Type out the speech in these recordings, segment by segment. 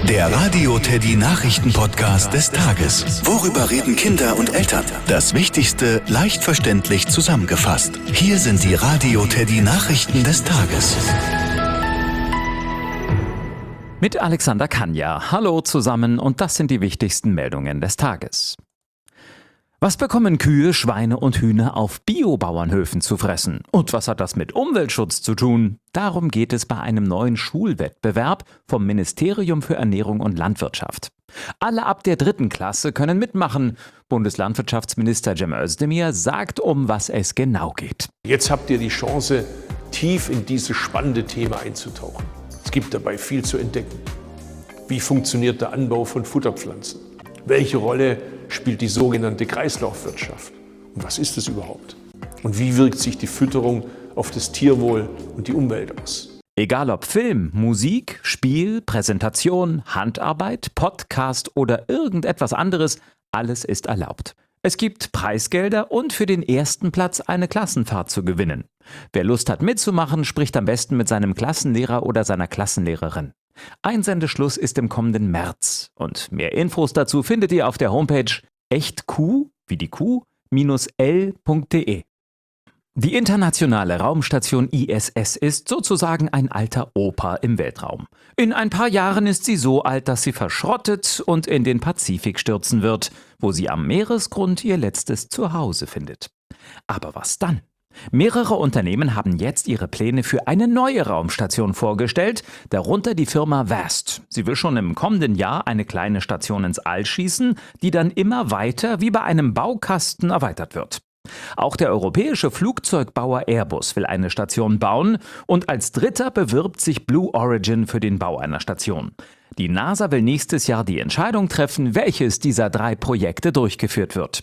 Der Radio Teddy Nachrichten-Podcast des Tages. Worüber reden Kinder und Eltern? Das Wichtigste leicht verständlich zusammengefasst. Hier sind die Radio Teddy Nachrichten des Tages. Mit Alexander Kanja. Hallo zusammen und das sind die wichtigsten Meldungen des Tages. Was bekommen Kühe, Schweine und Hühner auf Biobauernhöfen zu fressen? Und was hat das mit Umweltschutz zu tun? Darum geht es bei einem neuen Schulwettbewerb vom Ministerium für Ernährung und Landwirtschaft. Alle ab der 3. Klasse können mitmachen. Bundeslandwirtschaftsminister Cem Özdemir sagt, um was es genau geht. Jetzt habt ihr die Chance, tief in dieses spannende Thema einzutauchen. Es gibt dabei viel zu entdecken. Wie funktioniert der Anbau von Futterpflanzen? Welche Rolle spielt die sogenannte Kreislaufwirtschaft? Und was ist es überhaupt? Und wie wirkt sich die Fütterung auf das Tierwohl und die Umwelt aus? Egal ob Film, Musik, Spiel, Präsentation, Handarbeit, Podcast oder irgendetwas anderes, alles ist erlaubt. Es gibt Preisgelder und für den ersten Platz eine Klassenfahrt zu gewinnen. Wer Lust hat mitzumachen, spricht am besten mit seinem Klassenlehrer oder seiner Klassenlehrerin. Einsendeschluss ist im kommenden März und mehr Infos dazu findet ihr auf der Homepage echtq, wie die Kuh, -l.de. Die internationale Raumstation ISS ist sozusagen ein alter Opa im Weltraum. In ein paar Jahren ist sie so alt, dass sie verschrottet und in den Pazifik stürzen wird, wo sie am Meeresgrund ihr letztes Zuhause findet. Aber was dann? Mehrere Unternehmen haben jetzt ihre Pläne für eine neue Raumstation vorgestellt, darunter die Firma Vast. Sie will schon im kommenden Jahr eine kleine Station ins All schießen, die dann immer weiter wie bei einem Baukasten erweitert wird. Auch der europäische Flugzeugbauer Airbus will eine Station bauen und als dritter bewirbt sich Blue Origin für den Bau einer Station. Die NASA will nächstes Jahr die Entscheidung treffen, welches dieser 3 Projekte durchgeführt wird.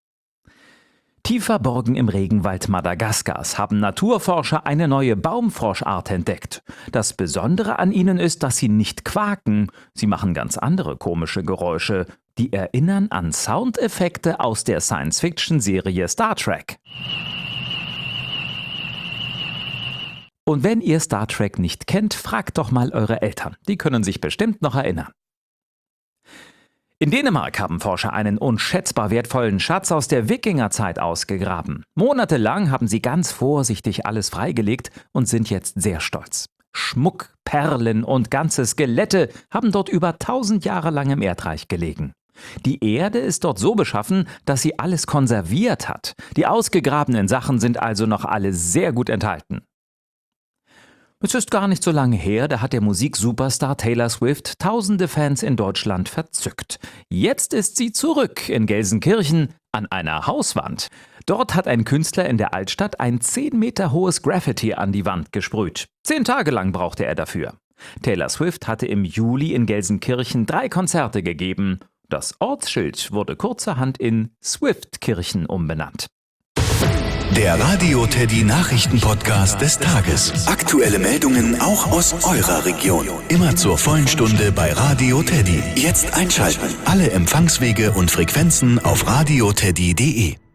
Tief verborgen im Regenwald Madagaskars haben Naturforscher eine neue Baumfroschart entdeckt. Das Besondere an ihnen ist, dass sie nicht quaken, sie machen ganz andere komische Geräusche, die erinnern an Soundeffekte aus der Science-Fiction-Serie Star Trek. Und wenn ihr Star Trek nicht kennt, fragt doch mal eure Eltern, die können sich bestimmt noch erinnern. In Dänemark haben Forscher einen unschätzbar wertvollen Schatz aus der Wikingerzeit ausgegraben. Monatelang haben sie ganz vorsichtig alles freigelegt und sind jetzt sehr stolz. Schmuck, Perlen und ganze Skelette haben dort über 1000 Jahre lang im Erdreich gelegen. Die Erde ist dort so beschaffen, dass sie alles konserviert hat. Die ausgegrabenen Sachen sind also noch alle sehr gut enthalten. Es ist gar nicht so lange her, da hat der Musiksuperstar Taylor Swift tausende Fans in Deutschland verzückt. Jetzt ist sie zurück in Gelsenkirchen an einer Hauswand. Dort hat ein Künstler in der Altstadt ein 10 Meter hohes Graffiti an die Wand gesprüht. 10 Tage lang brauchte er dafür. Taylor Swift hatte im Juli in Gelsenkirchen 3 Konzerte gegeben. Das Ortsschild wurde kurzerhand in Swiftkirchen umbenannt. Der Radio Teddy Nachrichten-Podcast des Tages. Aktuelle Meldungen auch aus eurer Region. Immer zur vollen Stunde bei Radio Teddy. Jetzt einschalten. Alle Empfangswege und Frequenzen auf radioteddy.de.